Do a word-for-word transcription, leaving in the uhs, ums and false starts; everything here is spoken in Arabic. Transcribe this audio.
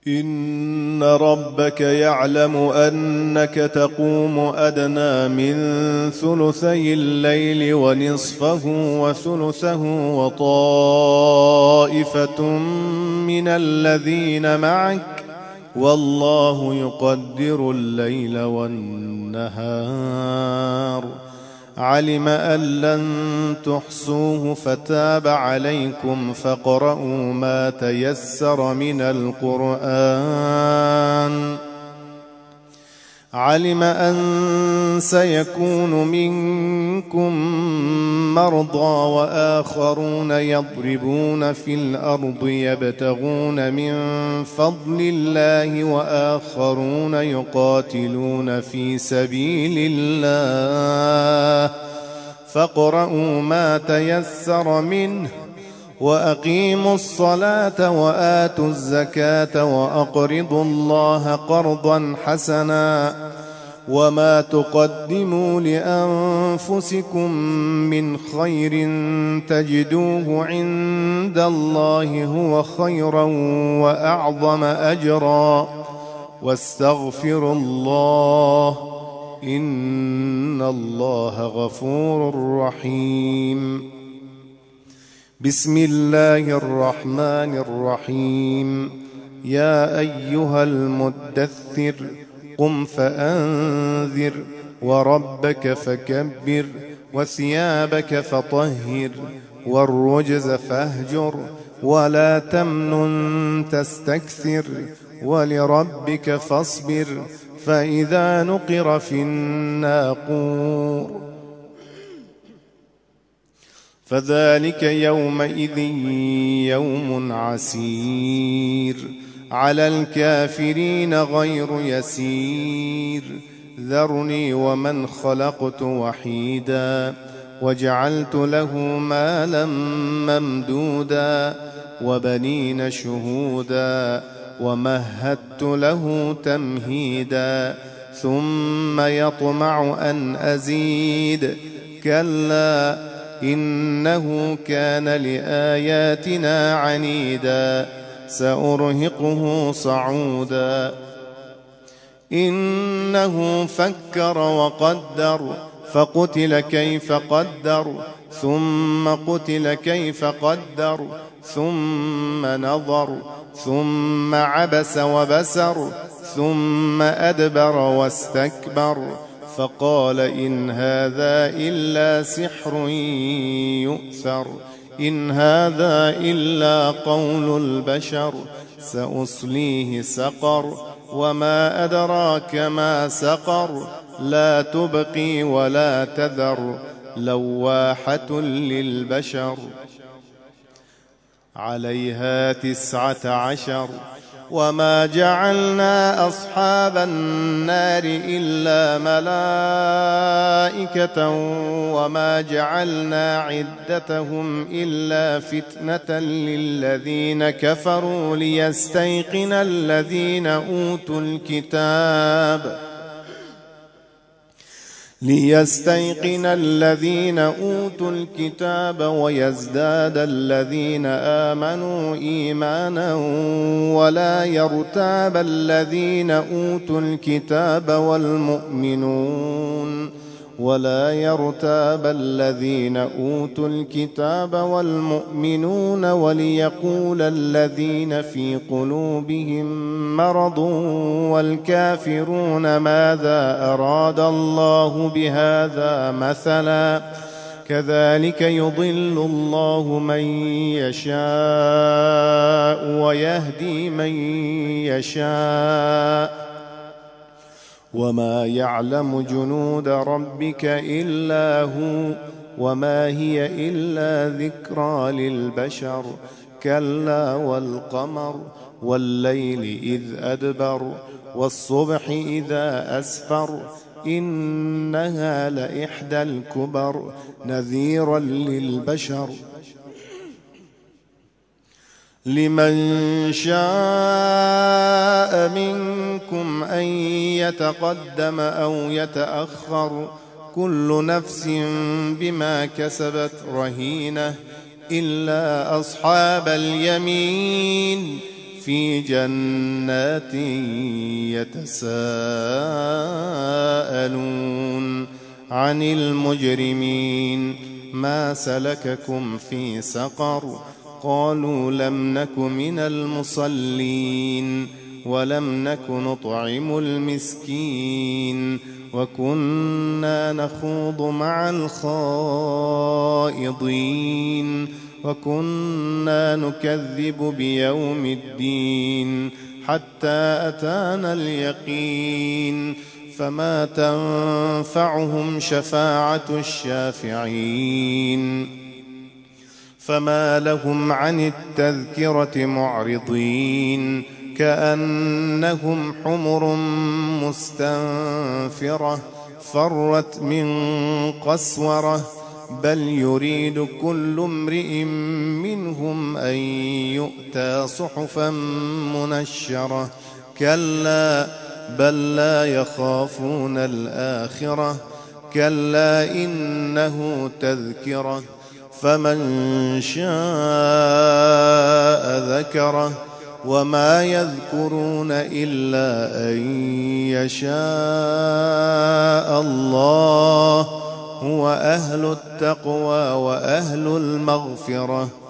إن ربك يعلم أنك تقوم أدنى من ثلثي الليل ونصفه وثلثه وطائفة من الذين معك والله يقدر الليل والنهار علم أن لن تحصوه فتاب عليكم فاقرؤوا ما تيسر من القرآن علم أن سيكون منكم مرضى وآخرون يضربون في الأرض يبتغون من فضل الله وآخرون يقاتلون في سبيل الله فاقرؤوا ما تيسر منه وأقيموا الصلاة وآتوا الزكاة وأقرضوا الله قرضا حسنا وما تقدموا لأنفسكم من خير تجدوه عند الله هو خيرا وأعظم أجرا واستغفروا الله إن الله غفور رحيم. بسم الله الرحمن الرحيم. يا أيها المدثر قم فأنذر وربك فكبر وثيابك فطهر والرجز فاهجر ولا تمنن تستكثر ولربك فاصبر فإذا نقر في الناقور فذلك يومئذ يوم عسير على الكافرين غير يسير ذرني ومن خلقت وحيدا وجعلت له مالا ممدودا وبنين شهودا ومهدت له تمهيدا ثم يطمع أن أزيد كلا إنه كان لآياتنا عنيدا سأرهقه صعودا إنه فكر وقدر فقتل كيف قدر ثم قتل كيف قدر ثم نظر ثم عبس وبسر ثم أدبر واستكبر فقال إن هذا إلا سحر يؤثر إن هذا إلا قول البشر سأصليه سقر وما أدراك ما سقر لا تبقي ولا تذر لواحة للبشر عليها تسعة عشر وما جعلنا أصحاب النار إلا ملائكة وما جعلنا عدتهم إلا فتنة للذين كفروا ليستيقن الذين أوتوا الكتاب ليستيقن الذين أوتوا الكتاب ويزداد الذين آمنوا إيمانا ولا يرتاب الذين أوتوا الكتاب والمؤمنون ولا يرتاب الذين أوتوا الكتاب والمؤمنون وليقول الذين في قلوبهم مرض والكافرون ماذا أراد الله بهذا مثلا كذلك يضل الله من يشاء ويهدي من يشاء وما يعلم جنود ربك إلا هو وما هي إلا ذكرى للبشر كلا والقمر والليل إذ أدبر والصبح إذا أسفر إنها لإحدى الكبر نذيرا للبشر لمن شاء منكم أن يتقدم أو يتأخر كل نفس بما كسبت رهينة إلا أصحاب اليمين في جنات يتساءلون عن المجرمين ما سلككم في سقر قالوا لم نك من المصلين ولم نك نطعم المسكين وكنا نخوض مع الخائضين وكنا نكذب بيوم الدين حتى أتانا اليقين فما تنفعهم شفاعة الشافعين فما لهم عن التذكرة معرضين كأنهم حمر مستنفرة فرت من قسورة بل يريد كل امرئ منهم أن يؤتى صحفا منشرة كلا بل لا يخافون الآخرة كلا إنه تذكرة فمن شاء ذكره وما يذكرون إلا أن يشاء الله هو أهل التقوى وأهل المغفرة